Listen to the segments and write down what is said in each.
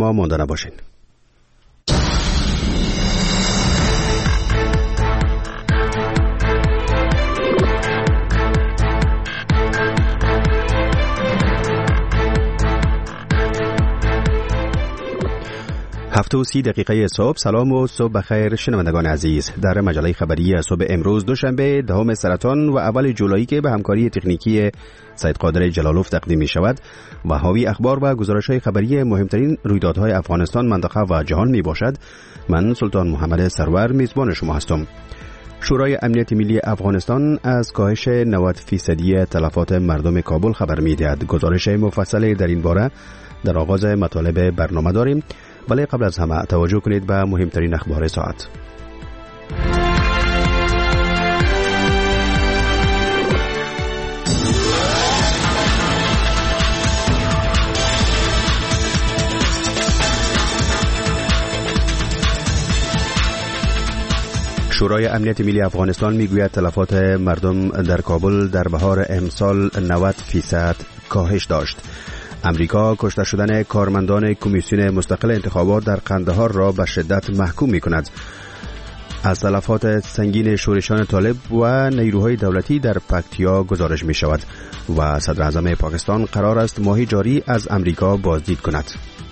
ما مانده نباشین. هفت و 30 دقیقه صبح. سلام و صبح بخیر شنوندگان عزیز. در مجله خبری صبح امروز دوشنبه دهم سرطان و اول جولایی که به همکاری تکنیکی سید قادر جلالوف تقدیم می شود و حاوی اخبار و گزارش‌های خبری مهمترین رویدادهای افغانستان، منطقه و جهان می باشد. من سلطان محمد سرور میزبان شما هستم. شورای امنیت ملی افغانستان از کاهش 90% تلفات مردم کابل خبر می دهد. گزارش مفصل در این باره در آغاز مطالب برنامه داریم، ولی قبل از همه توجه کنید به مهمترین اخبار ساعت. شورای امنیت ملی افغانستان میگوید تلفات مردم در کابل در بهار امسال 90% کاهش داشت. امریکا کشته شدن کارمندان کمیسیون مستقل انتخابات در قندهار را به شدت محکوم می کند. از تلفات سنگین شورشان طالب و نیروهای دولتی در پکتیا گزارش می شود و صدر اعظم پاکستان قرار است ماه جاری از امریکا بازدید کند.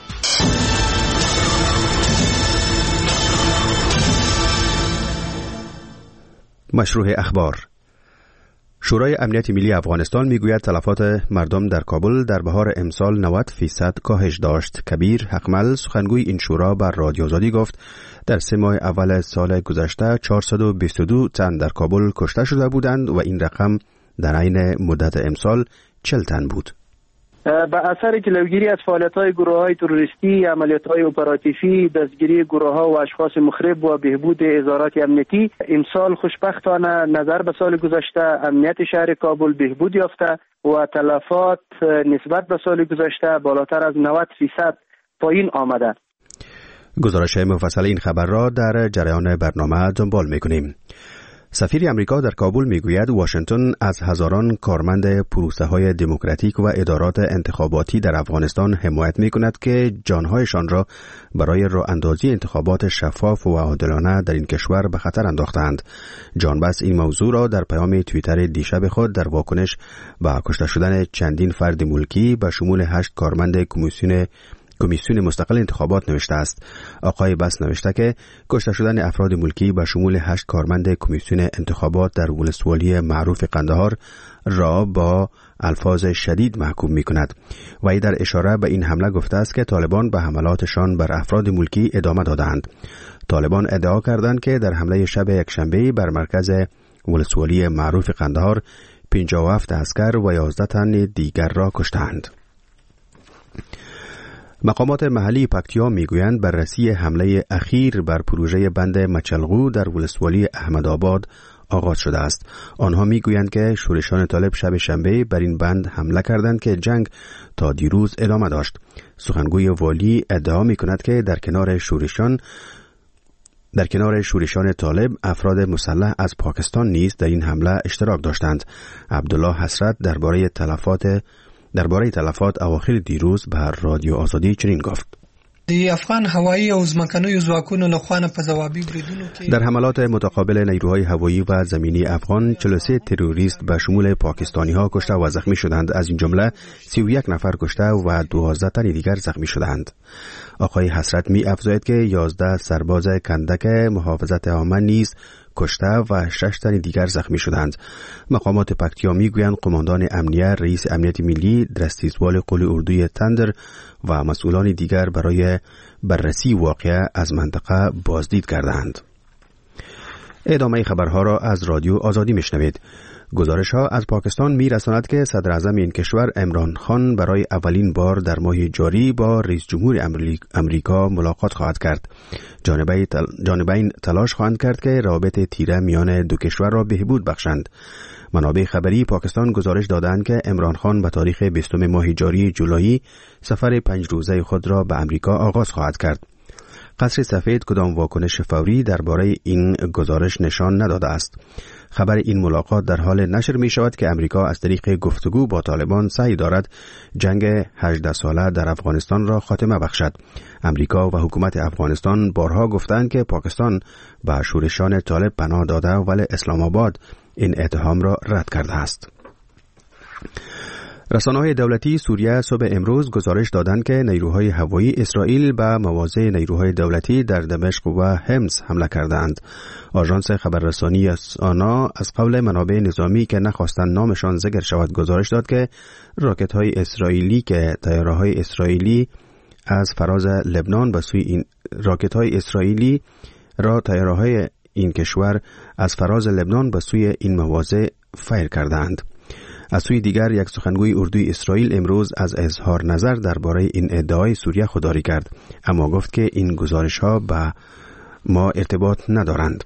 مشروع اخبار. شورای امنیت ملی افغانستان میگوید تلفات مردم در کابل در بهار امسال 90% کاهش داشت. کبیر حقمل سخنگوی این شورا بر رادیو آزادی گفت در 3 ماه اول سال گذشته 422 تن در کابل کشته شده بودند و این رقم در عین مدت امسال 40 تن بود. به اثر جلوگیری از فعالیت‌های گروه‌های تروریستی، عملیات‌های اپراتیوی، دستگیری گروه‌ها و اشخاص مخرب و بهبود ادارات امنیتی، امسال خوشبختانه نظر به سال گذشته امنیت شهر کابل بهبود یافته و تلفات نسبت به سال گذشته بالاتر از 90% پایین آمده. گزارش مفصل این خبر را در جریان برنامه دنبال می‌کنیم. سفیر امریکا در کابل میگوید واشنگتن از هزاران کارمند پروسه‌های دموکراتیک و ادارات انتخاباتی در افغانستان حمایت میکند که جانهایشان را برای راه اندازی انتخابات شفاف و عادلانه در این کشور به خطر انداختند. جان بس این موضوع را در پیام توییتر دیشب خود در واکنش به کشته شدن چندین فرد ملکی به شمول 8 کارمند کمیسیون مستقل انتخابات نوشته است. آقای بس نوشته که کشته شدن افراد ملکی به شمول 8 کارمند کمیسیون انتخابات در ولسوالی معروف قندهار را با الفاظ شدید محکوم می کند. وی در اشاره به این حمله گفته است که طالبان به حملاتشان بر افراد ملکی ادامه دادند. طالبان ادعا کردند که در حمله شب یکشنبه بر مرکز ولسوالی معروف قندهار 57 عسکر و 11 تن دیگر را کشتند. مقامات محلی پکتیا میگویند بررسی حمله اخیر بر پروژه بند مچلغو در ولسوالی احمدآباد آغاز شده است. آنها میگویند که شورشان طالب شب شنبه بر این بند حمله کردند که جنگ تا دیروز ادامه داشت. سخنگوی والی ادعا میکند که در کنار شورشان طالب افراد مسلح از پاکستان نیز در این حمله اشتراک داشتند. عبدالله حسرت درباره تلفات اواخر دیروز به رادیو آزادی چنین گفت: افغان هوایی او ځمکنیو ځواکونو لخوا په ځوابي بریدونو کې در حملات متقابل نیروهای هوایی و زمینی افغان 43 تروریست به شمول پاکستانی ها کشته و زخمی شدند. از این جمله 31 نفر کشته و 12 تن دیگر زخمی شدند. آقای حسرت می افزاید که 11 سرباز کندک محافظت عامه نیز کشته و 6 تن دیگر زخمی شدند. مقامات پکتیا میگویند قماندان امنیه، رئیس امنیت ملی، درستیزوال قول اردوی تندر و مسئولان دیگر برای بررسی واقعه از منطقه بازدید کردند. ادامه خبرها را از رادیو آزادی میشنوید. گزارش ها از پاکستان می رساند که صدر اعظم این کشور عمران خان برای اولین بار در ماه جاری با رئیس جمهور امریکا ملاقات خواهد کرد. جانبین تلاش خواهند کرد که روابط تیره میان دو کشور را بهبود بخشند. منابع خبری پاکستان گزارش دادند که عمران خان به تاریخ 20 ماه جاری جولایی سفر 5 روزه خود را به امریکا آغاز خواهد کرد. قصر سفید کدام واکنش فوری درباره این گزارش نشان نداده است. خبر این ملاقات در حال نشر می شود که امریکا از طریق گفتگو با طالبان سعی دارد جنگ 18 ساله در افغانستان را خاتمه بخشد. امریکا و حکومت افغانستان بارها گفتند که پاکستان به شورشان طالب پناه داده، ولی اسلام آباد این اتهام را رد کرده است. رسانه‌های دولتی سوریه صبح امروز گزارش دادند که نیروهای هوایی اسرائیل به مواضع نیروهای دولتی در دمشق و حمص حمله کردند. آژانس خبررسانی آنا از قول منابع نظامی که نخواستند نامشان ذکر شود گزارش داد که راکت‌های اسرائیلی که طیاره‌های اسرائیلی از فراز لبنان به سوی این راکت‌های اسرائیلی را طیاره‌های این کشور از فراز لبنان به سوی این مواضع فیر کردند. از سوی دیگر یک سخنگوی اردوی اسرائیل امروز از اظهار نظر درباره این ادعای سوریه خودداری کرد، اما گفت که این گزارش‌ها به ما ارتباط ندارند.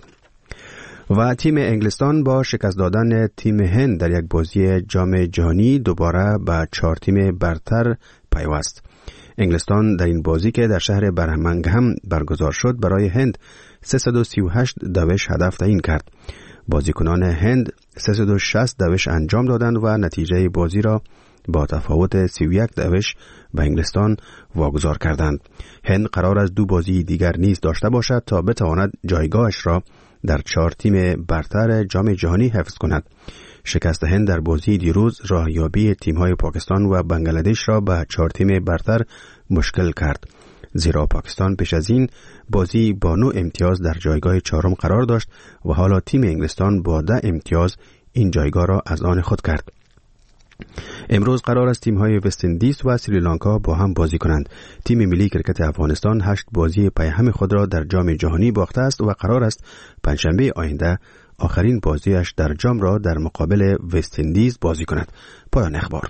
و تیم انگلستان با شکست دادن تیم هند در یک بازی جام جهانی دوباره به 4 تیم برتر پیوست. انگلستان در این بازی که در شهر برمنگهم برگزار شد برای هند 338 دوش هدف تعیین کرد. بازیکنان هند 360 دوش انجام دادند و نتیجه بازی را با تفاوت 31 دوش به انگلستان واگذار کردند. هند قرار است 2 بازی دیگر نیز داشته باشد تا بتواند جایگاهش را در 4 تیم برتر جام جهانی حفظ کند. شکست هند در بازی دیروز راهیابی تیم‌های پاکستان و بنگلادش را به 4 تیم برتر مشکل کرد، زیرا پاکستان پیش از این بازی با 9 امتیاز در جایگاه 4 قرار داشت و حالا تیم انگلستان با 10 امتیاز این جایگاه را از آن خود کرد. امروز قرار است تیم‌های وست اندیز و سریلانکا با هم بازی کنند. تیم ملی کرکت افغانستان 8 بازی پیهم خود را در جام جهانی باخته است و قرار است پنجشنبه آینده آخرین بازیش در جام را در مقابل وست اندیز بازی کند. پایان اخبار.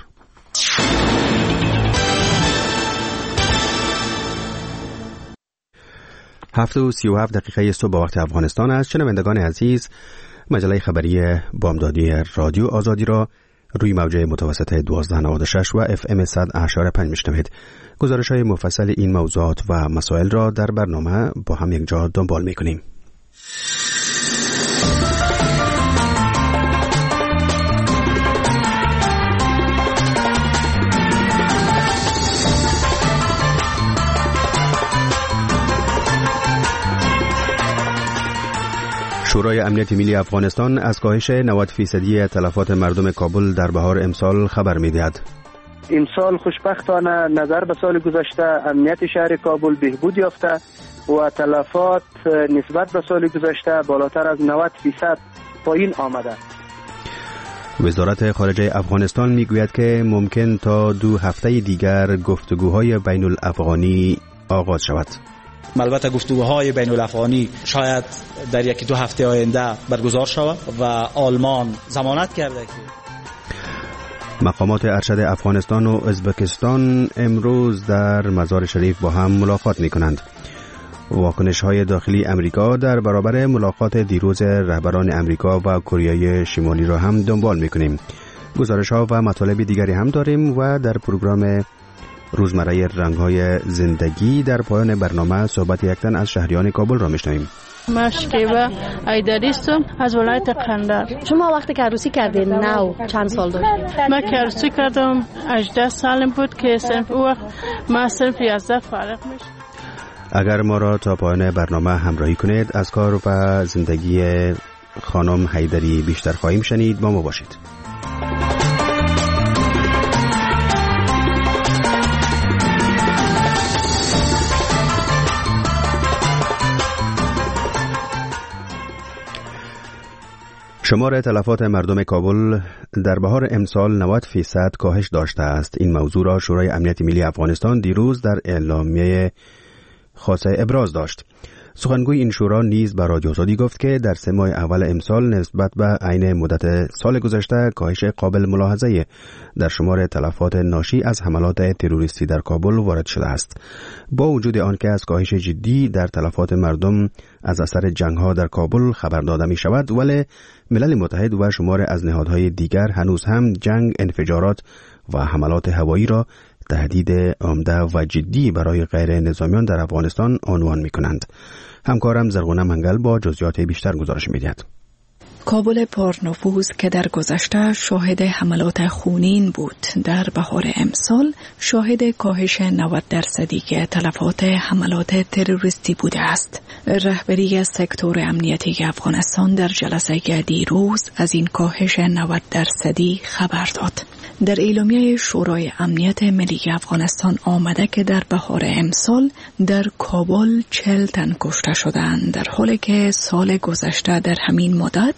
7:37 صبح وقت افغانستان است. شنوندگان عزیز، مجله خبری بامدادی رادیو آزادی را روی موجه متوسط 1296 و اف ام 100.5 میشنوید. گزارش‌های مفصل این موضوعات و مسائل را در برنامه با هم یک جا دنبال می‌کنیم. شورای امنیت ملی افغانستان از کاهش 90% تلفات مردم کابل در بهار امسال خبر می‌دهد. امسال خوشبختانه نظر به سال گذشته امنیت شهر کابل بهبود یافته و تلفات نسبت به سال گذشته بالاتر از 90% پایین آمده. وزارت خارجه افغانستان میگوید که ممکن تا 2 هفته دیگر گفتگوهای بین الافغانی آغاز شود. البته گفتگوهای بین الافغانی شاید در 1-2 هفته آینده برگزار شود و آلمان ضمانت کرده که مقامات ارشد افغانستان و ازبکستان امروز در مزار شریف با هم ملاقات می کنند. واکنش‌های داخلی امریکا در برابر ملاقات دیروز رهبران امریکا و کره شمالی را هم دنبال می کنیم. گزارش‌ها و مطالب دیگری هم داریم و در پروگرام روزمره رنگ‌های زندگی در پایان برنامه صحبت یک تن از شهریان کابل را میشنویم. مشکیبه ایدریستم از ولایت قندهار. شما وقتی که عروسی کردین نو چند سال داشتید؟ من که عروسی کردم 18 سالم بود که صرف او وقت ما صرف 11 فارغ میشم. اگر ما را تا پایان برنامه همراهی کنید از کار و زندگی خانم حیدری بیشتر خواهیم شنید. با ما باشید. شمار تلفات مردم کابل در بهار امسال 90% کاهش داشته است. این موضوع را شورای امنیت ملی افغانستان دیروز در اعلامیه خاصه ابراز داشت. سخنگوی این شورا نیز به رادیو آزادی گفت که در 3 ماه اول امسال نسبت به عین مدت سال گذشته کاهش قابل ملاحظه در شمار تلفات ناشی از حملات تروریستی در کابل وارد شده است. با وجود آنکه از کاهش جدی در تلفات مردم از اثر جنگ‌ها در کابل خبر داده می شود، ولی ملل متحد و شمار از نهادهای دیگر هنوز هم جنگ، انفجارات و حملات هوایی را تهدید عمده و جدی برای غیر نظامیان در افغانستان عنوان می‌کنند. همکارم زرغونه منگل با جزئیات بیشتر گزارش می‌دهد. کابل پرنفوذ که در گذشته شاهد حملات خونین بود، در بهار امسال شاهد کاهش 90% تلفات حملات تروریستی بوده است. رهبری سکتور امنیتی افغانستان در جلسه دیروز از این کاهش 90% خبر داد. در اعلامیه شورای امنیت ملی افغانستان آمده که در بهار امسال در کابل 40 تن کشته شدند، در حالی که سال گذشته در همین مدت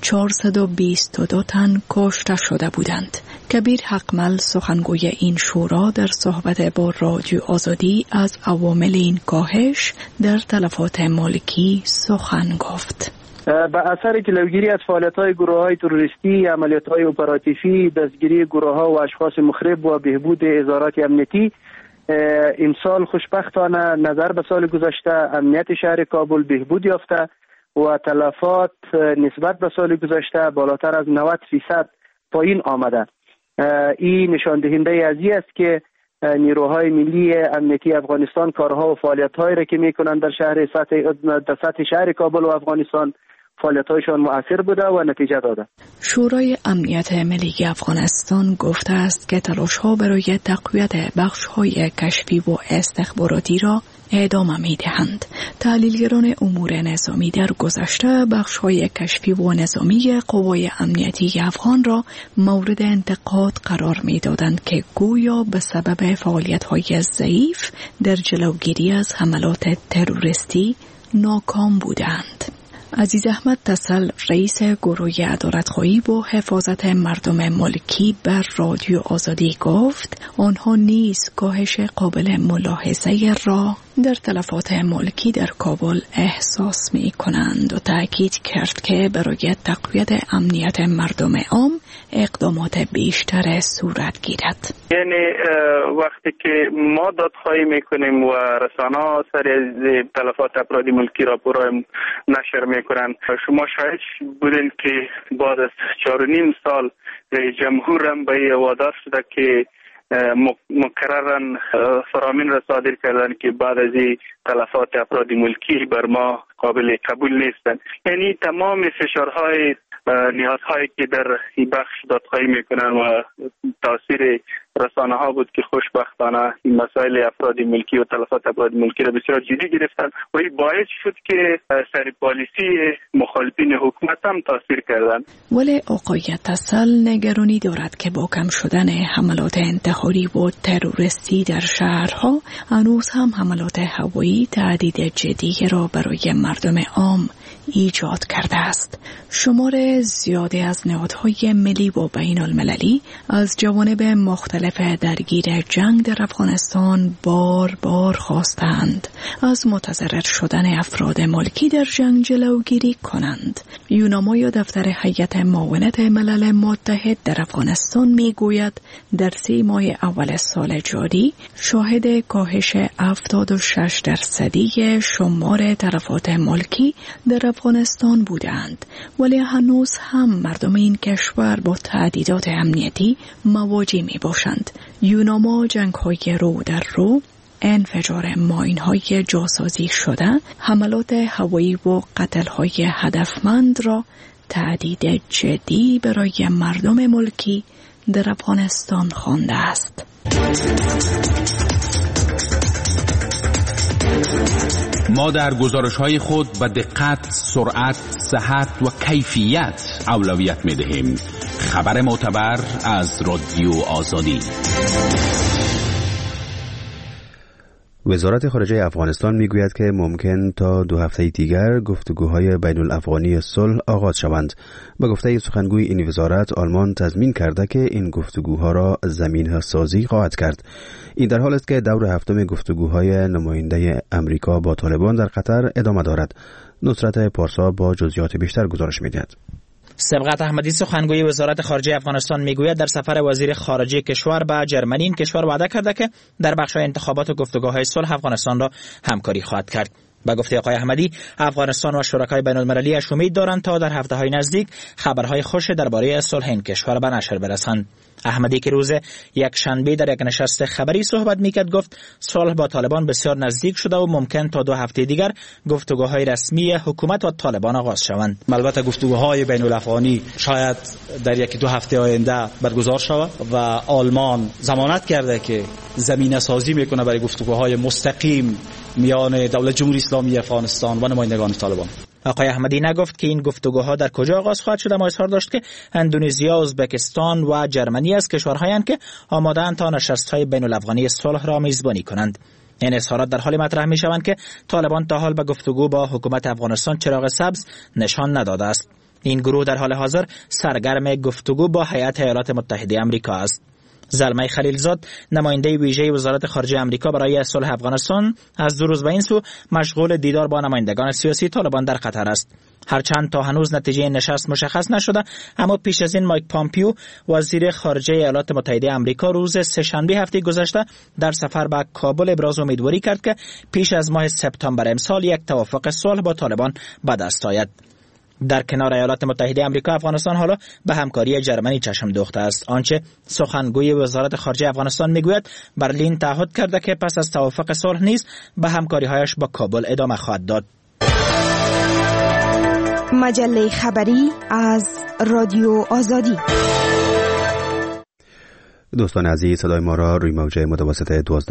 422 تن کشته شده بودند. کبیر حقمل سخنگوی این شورا در صحبت با رادیو آزادی از عوامل این کاهش در تلفات مالکی سخن گفت. به اثر جلوگیری از فعالیت‌های گروه‌های تروریستی، عملیات‌های اپراتیفی، دستگیری گروه‌ها و اشخاص مخرب و بهبود ادارات امنیتی، امسال خوشبختانه نظر به سال گذشته امنیت شهر کابل بهبود یافته و تلفات نسبت به سال گذشته بالاتر از 90% پایین آمده. این نشان دهنده از این است که نیروهای ملی امنیتی افغانستان کارها و فعالیت‌هایی را که می‌کنند در سطح شهر کابل و افغانستان فعالیت‌هایشان مؤثر بوده و نتیجه داده. شورای امنیت ملی افغانستان گفته است که تلاش‌ها برای تقویت بخش‌های کشفی و استخباراتی را ادامه می‌دهند. تحلیلگران امور نظامی در گذشته بخش‌های کشفی و نظامی قوای امنیتی افغان را مورد انتقاد قرار می‌دادند که گویا به سبب فعالیت‌های ضعیف در جلوگیری از حملات تروریستی ناکام بودند. عزیز احمد تسل رئیس گروه عدالت‌خواهی با حفاظت مردم ملکی بر رادیو آزادی گفت آنها نیز کاهش قابل ملاحظه را در تلفات ملکی در کابل احساس می کنند و تأکید کرد که برای تقویت امنیت مردم عام اقدامات بیشتر صورت گیرد. یعنی وقتی که ما دادخواهی میکنیم و رسانه‌ها سر از تلفات افراد ملکی راپورهای نشر میکنند، شما شاهد بودین که بعد از 4.5 سال رئیس جمهور هم به وادار شده که مکررن فرامین را صادر کردن که بعد از تلفات افراد ملکی بر ما قابل قبول نیستند. یعنی تمام فشارهای نیازهایی که در این بخش دادخواهی میکنن و تاثیر رسانه ها بود که خوشبختانه این مسائل افراد ملکی و تلفات افراد ملکی را بسیار جدی گرفتن و این باعث شد که سر پالیسی مخالفین حکومت هم تاثیر کردن. ولی آقای تسل نگرانی دارد که با کم شدن حملات انتحاری و تروریستی در شهرها هنوز هم حملات هوایی تهدید جدی را برای مردم عام ایجاد کرده است. شمار زیادی از نهادهای ملی و بین المللی از جوانب مختلف درگیر جنگ در افغانستان بار خواستند از متضرر شدن افراد ملکی در جنگ جلوگیری کنند. یوناما یا دفتر هیئت معاونت ملل متحد در افغانستان میگوید در 3 ماه اول سال جاری شاهد کاهش 76% شمار تلفات ملکی در افغانستان بودند، ولی هنوز هم مردم این کشور با تهدیدات امنیتی مواجه می باشند. یوناما جنگ‌های رو در رو، انفجار ماین‌های جاسازی شده، حملات هوایی و قتل‌های هدفمند را تهدید جدی برای مردم ملکی در افغانستان خوانده است. ما در گزارش‌های خود به دقت، سرعت، صحت و کیفیت اولویت می‌دهیم. خبر معتبر از رادیو آزادی. وزارت خارجه افغانستان میگوید که ممکن تا 2 هفته دیگر گفتگوهای بین الافغانی صلح آغاز شوند. به گفته سخنگوی این وزارت، آلمان تضمین کرده که این گفتگوها را زمینه سازی خواهد کرد. این در حال است که دور هفتم گفتگوهای نماینده امریکا با طالبان در قطر ادامه دارد. نصرت پارسا با جزئیات بیشتر گزارش می‌دهد. سبقت احمدی سخنگوی وزارت خارجه افغانستان میگوید در سفر وزیر خارجه کشور به جرمنی این کشور وعده کرده که در بخش انتخابات و گفتگوهای صلح افغانستان را همکاری خواهد کرد. با گفته آقای احمدی، افغانستان و شرکای بین المللی امید دارند تا در هفته‌های نزدیک خبرهای خوش درباره صلح این کشور به نشر برسند. احمدی که روز یک شنبه در یک نشست خبری صحبت میکرد گفت صلح با طالبان بسیار نزدیک شده و ممکن تا 2 هفته دیگر گفتگوهای رسمی حکومت و طالبان آغاز شوند. البته گفتگوهای بین الافغانی شاید در 1-2 هفته آینده برگزار شود و آلمان ضمانت کرده که زمینه سازی میکنه برای گفتگوهای مستقیم میان دولت جمهوری اسلامی افغانستان و نمایندگان طالبان. آقای احمدی نگفت که این گفتگوها در کجا آغاز خواهد شد، اما اظهار داشت که اندونزیا، ازبکستان و جرمنی از کشورهایند که آماده‌اند تا نشست‌های بین‌الافغانی صلح را میزبانی کنند. این اظهارات در حالی مطرح می‌شوند که طالبان تا حال به گفتگو با حکومت افغانستان چراغ سبز نشان نداده است. این گروه در حال حاضر سرگرم گفتگو با هیئت ایالات متحده آمریکا است. زلمه خلیلزاد، نماینده ویژه وزارت خارجه آمریکا برای صلح افغانستان، از 2 روز به این سو مشغول دیدار با نمایندگان سیاسی طالبان در قطر است. هرچند تا هنوز نتیجه نشست مشخص نشده، اما پیش از این مایک پامپیو، وزیر خارجه ایالات متحده آمریکا، روز سه‌شنبه هفته گذشته در سفر به کابل ابراز امیدواری کرد که پیش از ماه سپتامبر امسال یک توافق صلح با طالبان به دست آید. در کنار ایالات متحده آمریکا، افغانستان حالا به همکاری جرمنی چشم دوخته است. آنچه سخنگوی وزارت خارجه افغانستان میگوید، برلین تعهد کرده که پس از توافق صلح نیز به همکاری‌هایش با کابل ادامه خواهد داد. مجله خبری از رادیو آزادی. دوستان عزیز، صدای ما را روی موج متوسط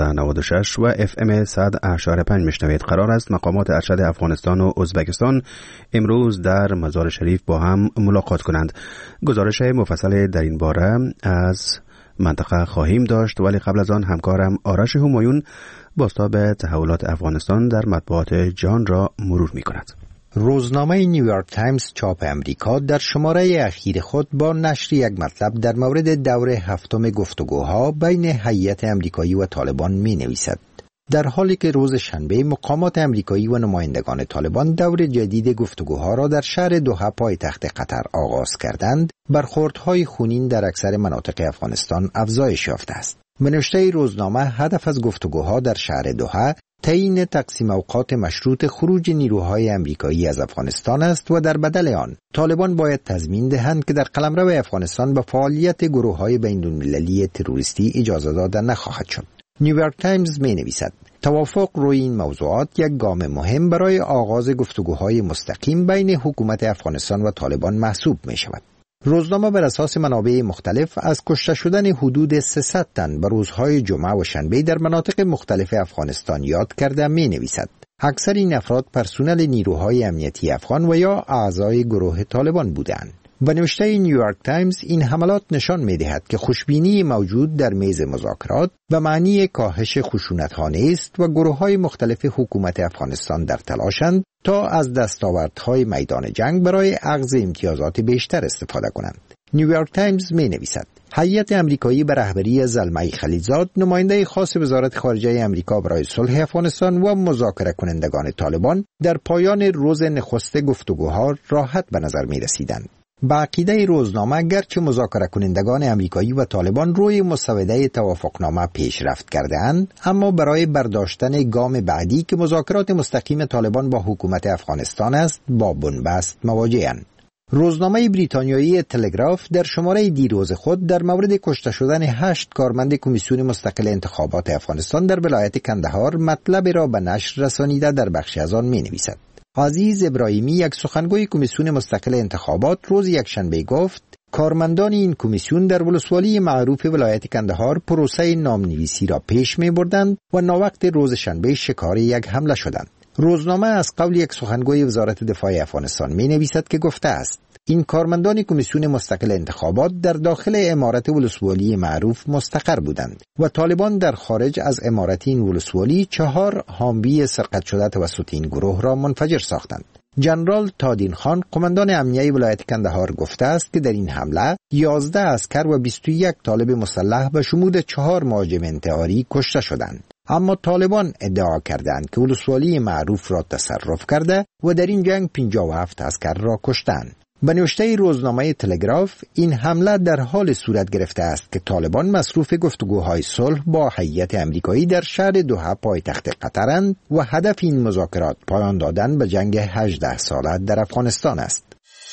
1296 و FM 100.5 میشنوید. قرار است مقامات ارشد افغانستان و ازبکستان امروز در مزار شریف با هم ملاقات کنند. گزارش مفصل در این باره از منطقه خواهیم داشت، ولی قبل از آن همکارم آرش همایون بازتاب تحولات افغانستان در مطبوعات جهان را مرور می کند. روزنامه نیویورک تایمز چاپ امریکا در شماره اخیر خود با نشر یک مطلب در مورد دور 7 گفتگوها بین هیئت امریکایی و طالبان می نویسد. در حالی که روز شنبه مقامات امریکایی و نمایندگان طالبان دور جدید گفتگوها را در شهر دوحه پایتخت قطر آغاز کردند، برخوردهای خونین در اکثر مناطق افغانستان افزایش یافته است. به نوشته روزنامه، هدف از گفتگوها در شهر دوحه تعیین تقسیم اوقات مشروط خروج نیروهای امریکایی از افغانستان است و در بدل آن طالبان باید تضمین دهند که در قلمرو افغانستان به فعالیت گروه‌های بین‌المللی تروریستی اجازه داده نخواهد شد. نیویورک تایمز می‌نویسد توافق روی این موضوعات یک گام مهم برای آغاز گفتگوهای مستقیم بین حکومت افغانستان و طالبان محسوب می‌شود. روزنامه بر اساس منابع مختلف از کشته شدن حدود 300 تن به روزهای جمعه و شنبه در مناطق مختلف افغانستان یاد کرده می‌نویسد. اکثر این افراد پرسنل نیروهای امنیتی افغان و یا اعضای گروه طالبان بودند. به نوشته نیویورک تایمز، این حملات نشان می‌دهد که خوشبینی موجود در میز مذاکرات به معنی کاهش خشونت‌ها نیست و گروه‌های مختلف حکومت افغانستان در تلاشند تا از دستاوردهای میدان جنگ برای اخذ امتیازات بیشتر استفاده کنند. نیویورک تایمز می‌نویسد هیئت امریکایی به رهبری زلمه خلیلزاد، نماینده خاص وزارت خارجه امریکا برای صلح افغانستان و مذاکره کنندگان طالبان، در پایان روز نخست گفتگوها راحت به نظر می‌رسیدند. با عقیده روزنامه، گرچه مذاکره کنندگان امریکایی و طالبان روی مسوده توافقنامه پیشرفت کرده‌اند، اما برای برداشتن گام بعدی که مذاکرات مستقیم طالبان با حکومت افغانستان است، با بنبست مواجه‌اند. روزنامه بریتانیایی تلگراف در شماره دیروز خود در مورد کشته شدن 8 کارمند کمیسیون مستقل انتخابات افغانستان در ولایت کندهار مطلب را به نشر رسانیده در بخشی از آن می‌نویسد. عزیز ابراهیمی، یک سخنگوی کمیسیون مستقل انتخابات، روز یکشنبه گفت کارمندان این کمیسیون در ولسوالی معروف ولایت کندهار پروسه نامنویسی را پیش می‌بردند و ناوقت روز شنبه شکار یک حمله شدند. روزنامه از قول یک سخنگوی وزارت دفاع افغانستان می‌نویسد که گفته است این کارمندان کمیسیون مستقل انتخابات در داخل عمارت ولسوالی معروف مستقر بودند و طالبان در خارج از عمارت این ولسوالی 4 حامی سرقت شده توسط این گروه را منفجر ساختند. جنرال تادین خان، قماندان امنیه ولایت کندهار، گفته است که در این حمله 11 عسکر و 21 طالب مسلح به شمول 4 مهاجم انتحاری کشته شدند. اما طالبان ادعا کردند که ولسوالی معروف را تصرف کرده و در این جنگ 57 عسکر را کشتند. به نوشته روزنامه تلگراف، این حمله در حال صورت گرفته است که طالبان مصروف گفتگوهای صلح با هیئت امریکایی در شهر دوحه پایتخت قطرند و هدف این مذاکرات پایان دادن به جنگ 18 ساله در افغانستان است.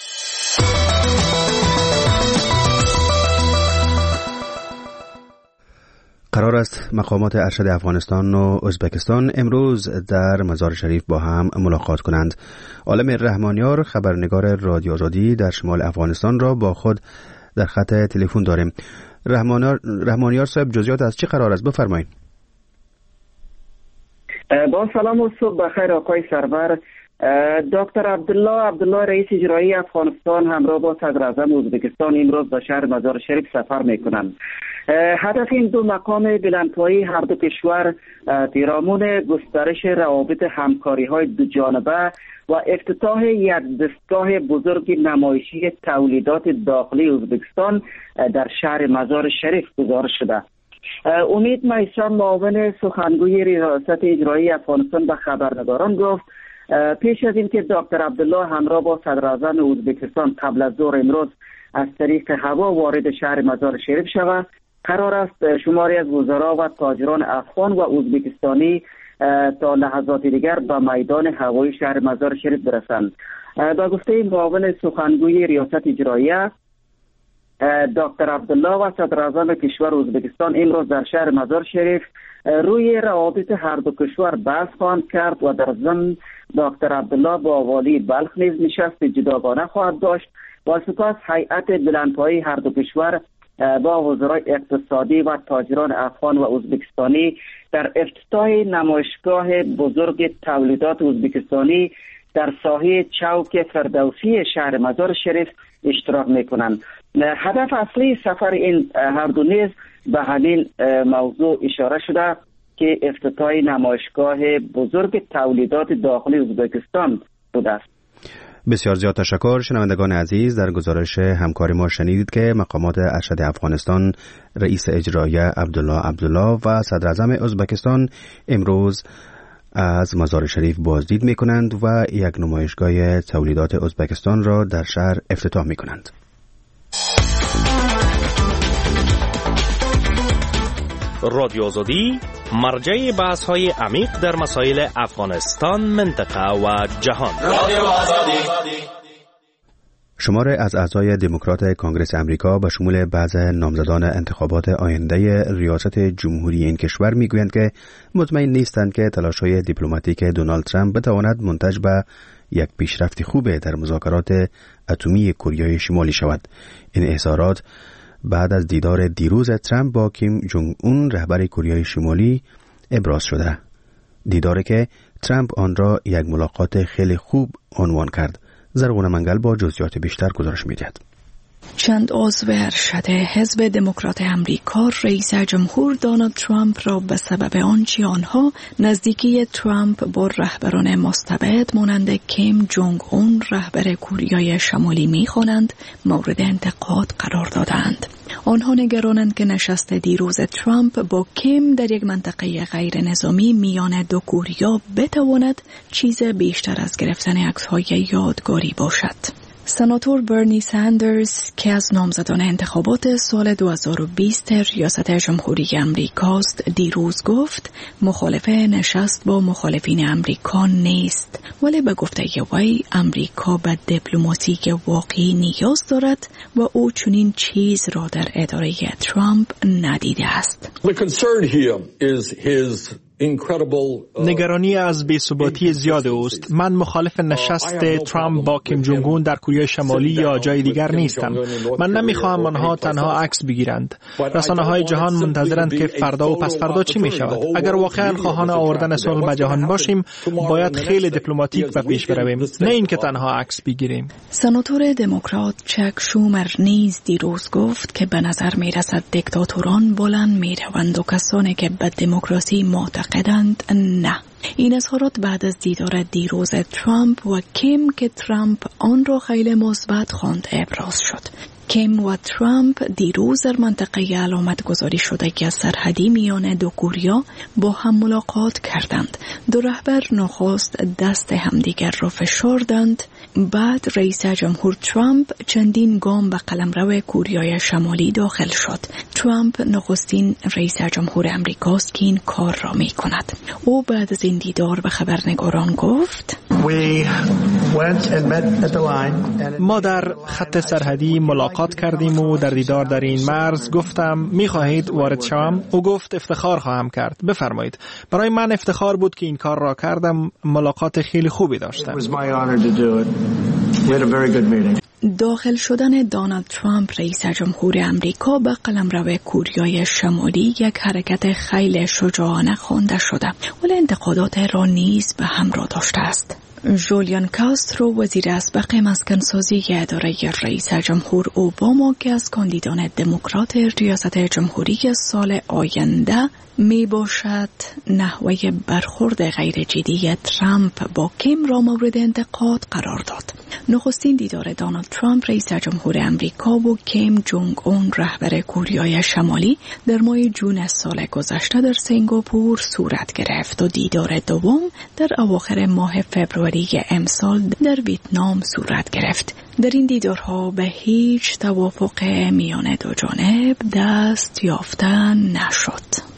قرار است مقامات ارشد افغانستان و ازبکستان امروز در مزار شریف با هم ملاقات کنند. عالم رحمانیار، خبرنگار رادیو آزادی در شمال افغانستان را با خود در خط تلفن داریم. رحمانیار صاحب، جزئیات از چه قرار است؟ بفرمایید. با سلام و صبح بخیر آقای سرور. دکتر عبدالله رئیس اجرایی افغانستان همراه با صدر اعظم ازبکستان امروز به شهر مزار شریف سفر میکنند. هدف این دو مقام بلندپایه هر دو کشور پیرامون گسترش روابط همکاری های دو جانبه و افتتاح یک دستگاه بزرگ نمایشی تولیدات داخلی ازبکستان در شهر مزار شریف گزارش شده. امید میثم، معاون سخنگوی ریاست اجرایی افغانستان، به خبرنگاران گفت پیش از اینکه دکتر عبدالله همراه با صدر اعظم ازبکستان قبل از ظهر امروز از طریق هوا وارد شهر مزار شریف شود، قرار است شماری از وزرا و تاجران افغان و ازبکستانی تا لحظات دیگر به میدان هوایی شهر مزار شریف برسند. با گفته معاون سخنگوی ریاست اجراییه، دکتر عبدالله و صدر اعظم کشور ازبکستان امروز در شهر مزار شریف روی روابط هر دو کشور بحث خواهند کرد و در ضمن دکتر عبدالله با والی بلخ نیز نشست جداگانه خواهد داشت و سپس هیئت بلندپایه هر دو کشور با وزرای اقتصادی و تاجران افغان و ازبکستانی در افتتاح نمایشگاه بزرگ تولیدات ازبکستانی در ساحه چوک فردوسی شهر مزار شریف اشتراک میکنند. هدف اصلی سفر این هر دو نیز به همین موضوع اشاره شده که افتتاح نمایشگاه بزرگ تولیدات داخلی ازبکستان بوده است. بسیار زیاد تشکر. شنوندگان عزیز، در گزارش همکار ما شنیدید که مقامات ارشد افغانستان، رئیس اجرایی عبدالله و صدر اعظم ازبکستان امروز از مزار شریف بازدید می کنند و یک نمایشگاه تولیدات ازبکستان را در شهر افتتاح می کنند. رادیو آزادی، مرجع بحث های عمیق در مسائل افغانستان، منطقه و جهان. رادیو آزادی. شماری از اعضای دموکرات کانگرس امریکا به شمول بعض نامزدان انتخابات آینده ریاست جمهوری این کشور میگویند که مطمئن نیستند که تلاش‌های دیپلماتیک دونالد ترامپ بتواند منتج به یک پیشرفت خوب در مذاکرات اتمی کره شمالی شود. این اظهارات بعد از دیدار دیروز ترامپ با کیم جونگ اون رهبر کره شمالی ابراز شده. دیداری که ترامپ آن را یک ملاقات خیلی خوب عنوان کرد. زرغون منگل با جزئیات بیشتر گزارش می‌دهد. چند عضو ارشد حزب دموکرات امریکا رئیس جمهور دونالد ترامپ را به سبب آنچه آنها نزدیکی ترامپ با رهبران مستبد مانند کیم جونگ اون رهبر کره شمالی می‌خوانند مورد انتقاد قرار دادند. آنها نگرانند که نشست دیروز ترامپ با کیم در یک منطقه غیر نظامی میان دو کره بتواند چیز بیشتر از گرفتن عکس‌های یادگاری باشد. سناتور برنی ساندرز که از نامزدان انتخابات سال 2020 ریاست جمهوری امریکاست دیروز گفت مخالف نشست با مخالفین امریکا نیست، ولی به گفته وی امریکا به دیپلماتیک واقعی نیاز دارد و او چنین چیز را در اداره ترامپ ندیده است. نگرانی از بی‌ثباتی زیاد اوست. من مخالف نشست ترامپ با کیم جونگ اون در کره شمالی یا جای دیگر نیستم. من نمیخواهم آنها تنها عکس بگیرند. رسانه‌های جهان منتظرند که فردا و پس فردا چی میشود. اگر واقعا خواهان آوردن صلح به جهان باشیم، باید خیلی دیپلماتیک و پیش برویم، نه اینکه تنها عکس بگیریم. سناتور دموکرات چک شومر نیز دیروز گفت که به نظر میرسد دیکتاتوران بلند میروند و کسانی که به دموکراسی معتقدند نه. این اظهارات بعد از دیدار دیروز ترامپ و کیم که ترامپ آن را خیلی مثبت خواند ابراز شد. کیم و ترامپ دیروز در منطقه علامت گذاری شده سرحدی میان دو کوریا با هم ملاقات کردند. دو رهبر نخست دست همدیگر را فشردند. بعد رئیس جمهور ترامپ چندین گام به قلمرو کوریای شمالی داخل شد. ترامپ نخستین رئیس جمهور امریکاست که این کار را می کند. او بعد از این دیدار به خبرنگاران گفت: ما در خط سرحدی ملاقات کردیم و در دیدار در این مرز گفتم می خواهید وارد شوم؟ او گفت افتخار خواهم کرد. بفرمایید. برای من افتخار بود که این کار را کردم. ملاقات خیلی خوبی داشتم. داخل شدن دونالد ترامپ رئیس جمهور امریکا به قلمرو کوریای شمالی یک حرکت خیلی شجاعانه خوانده شده، ولی انتقادات را نیز به همراه داشته است. جولیان کاسترو وزیر اسبق مسکنسازی اداره رئیس جمهور اوباما که از کاندیدان دموکرات ریاست جمهوری سال آینده می باشد نحوه برخورد غیر جدی ترامپ با کیم را مورد انتقاد قرار داد. نخستین دیدار دونالد ترامپ رئیس جمهور امریکا و کیم جونگ اون رهبر کوریای شمالی در ماه جون سال گذشته در سنگاپور صورت گرفت و دیدار دوم در اواخر ماه فوریه امسال در ویتنام صورت گرفت. در این دیدارها به هیچ توافق میان دو جانب دست یافته نشد.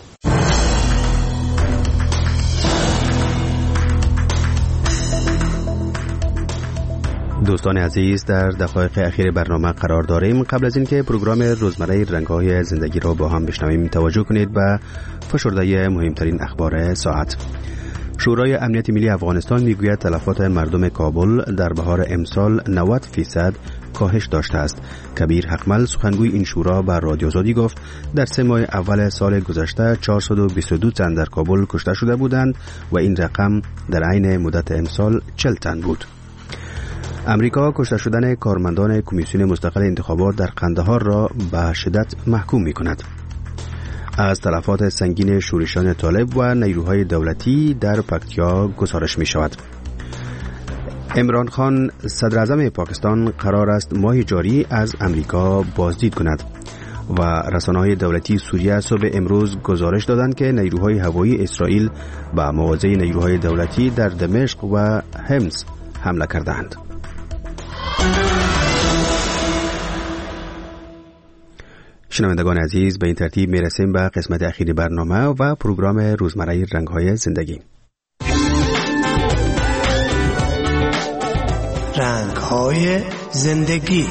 دوستان عزیز، در دقایق اخیر برنامه قرار داریم. قبل از اینکه پروگرام روزمره رنگ‌های زندگی را با هم بشنویم، توجه کنید به فشرده مهمترین اخبار ساعت. شورای امنیت ملی افغانستان میگوید تلفات مردم کابل در بهار امسال 90% کاهش داشته است. کبیر حقمل سخنگوی این شورا به رادیو آزادی گفت در 3 ماه اول سال گذشته 422 تن در کابل کشته شده بودند و این رقم در عین مدت امسال 40 تن بود. امریکا کشته شدن کارمندان کمیسیون مستقل انتخابات در قندهار را به شدت محکوم می کند. از تلفات سنگین شورشیان طالب و نیروهای دولتی در پکتیا گزارش می شود. عمران خان صدر اعظم پاکستان قرار است ماه جاری از امریکا بازدید کند و رسانه‌های دولتی سوریه صبح امروز گزارش دادند که نیروهای هوایی اسرائیل به مواضع نیروهای دولتی در دمشق و حمص حمله کردند. شنوندگان عزیز، به این ترتیب میرسیم به قسمت اخیر برنامه و پروگرام روزمره رنگ‌های زندگی. رنگ‌های زندگی.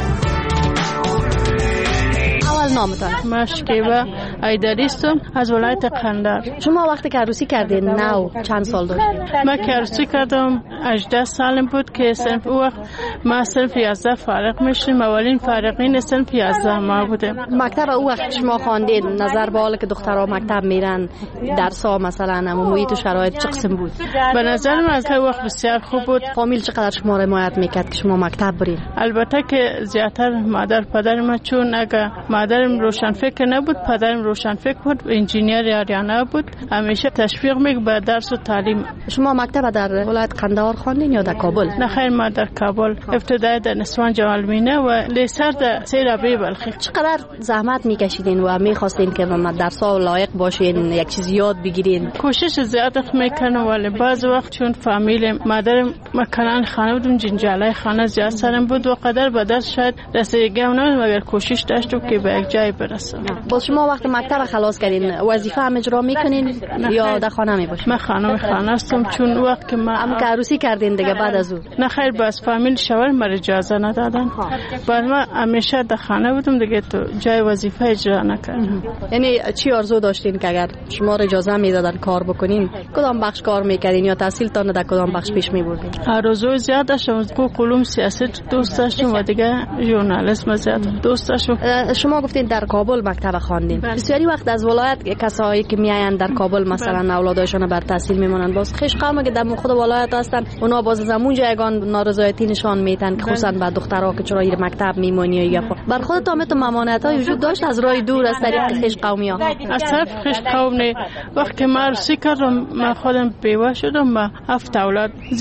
مشکیبه ایداریستم از ولایت قندهار. شما وقتی که عروسی کردین نو چند سال داشتید؟ من که عروسی کردم 18 سالم بود که صنف او وقت ما صنف 11 فارغ میشیم. اولین فارغین صنف 11 ما بودیم. مکتب او وقت شما خواندید نظر به حال که دخترها مکتب میرن درس‌ها مثلا محیط و شرایط چه قسم بود؟ به نظر من از وقت بسیار خوب بود. فامیل چقدر شما را حمایت میکرد که شما مکتب برید؟ البته که زیاتر مادر پدر ما، چون اگه مادرم روشن فکر نبود پدرم روشن فکر بود، انجینیر آریانا بود، همیشه تشویق می‌کرد به درس و تعلیم. شما مکتب در ولایت قندهار خواندین یا در کابل؟ نه خیر، ما در کابل ابتدای در نسوان جوالمینه و لیسر در سیرابی بلخی. چقدر زحمت میکشیدین و میخواستین که درس‌ها لایق باشین، یک چیز یاد بگیرین؟ کوشش زیاد میکنم ولی بعض وقت چون فامیل مادرم مکنان خانه بودم، جنجالای خانه زیاد سرم بود و قدر به دست شاید رسیدگی نمی‌کردم، مگر کوشش داشتم که به یک جای برسم. باز شما وقت مکتب خلاص کردین وظیفه هم اجرا میکنین یا در خانه میباشین؟ من خانه هستم، چون وقت که ما که عروسی کردین دیگه بعد از اون؟ نه خیر، باز فامیل شوهر ما اجازه ندادن. بعد ما همیشه در خانه بودم دیگه، تو جای وظیفه اجرا نکردم. یعنی چی آرزو داشتین که اگر شما را اجازه میدادن کار بکنین کدام بخش کار میکردین یا تحصیلتان در کدام بخش پیش میبردین؟ آرزو زیاد داشتم، حقوق علوم سیاست دوست داشتم و دیگه ژورنالیسم زیاد دوست داشتم. شما گفتین در کابل مکتب خواندین. بسیاری وقت از ولایت کسایی که میاین در کابل مثلا اولادشون بر تحصیل میمونن، باز خیش قوم که در خود ولایت هستن اونا باز از همون جایگان نارضایتی نشان میدن که خصوصا به دخترها که چرا این مکتب میمونی یا بر خودت هم ممانعت‌ها وجود داشت از راه دور از طریق خیش قومی‌ها؟ از طرف خیش قوم نه. وقتی که من عروسی کردم من خودم بیوه شدم و 7 اولاد زیادتر رو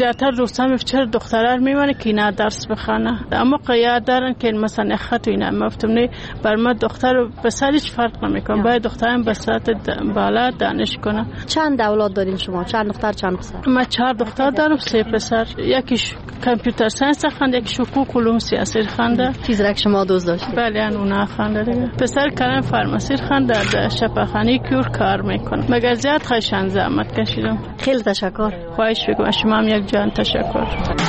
پرسم چرا دخترها میمونه که اینا درس بخونه. اما قیاد دارن که مثلا خط و اینا مفتونی بر ما دختر و پسر هیچ فرق نمیکنه. باید دخترم به سطح بالا دانش کنه. چند اولاد دارین شما؟ چند دختر چند پسر؟ من 4 دختر دارم، 3 پسر. یکیش کامپیوتر ساینس خونده، یکیش حقوق علوم سیاسی خونده. فیزیک شما دوست داشتید؟ بله اونا خونده دیگه. پسر کلم فارماسی خونده، در شفاخانه کور کار میکنه. مگر زیاد خشن زحمت کشیدم. خیلی تشکر. خواهش میکنم. شما هم یک جان تشکر.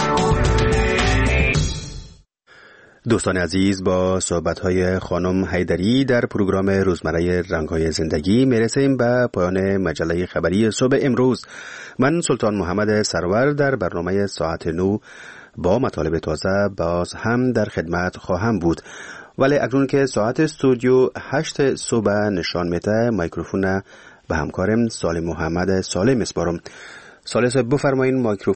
دوستان عزیز، با صحبت‌های خانم حیدری در پروگرام روزمره رنگ‌های زندگی میرسیم به پایان مجله خبری صبح امروز. من سلطان محمد سرور در برنامه ساعت 9 با مطالب تازه باز هم در خدمت خواهم بود. ولی اکنون که ساعت استودیو 8 صبح نشان میده، میکروفون به همکارم سالم محمد سالم میسپارم. سالس بفرمایین میکروفون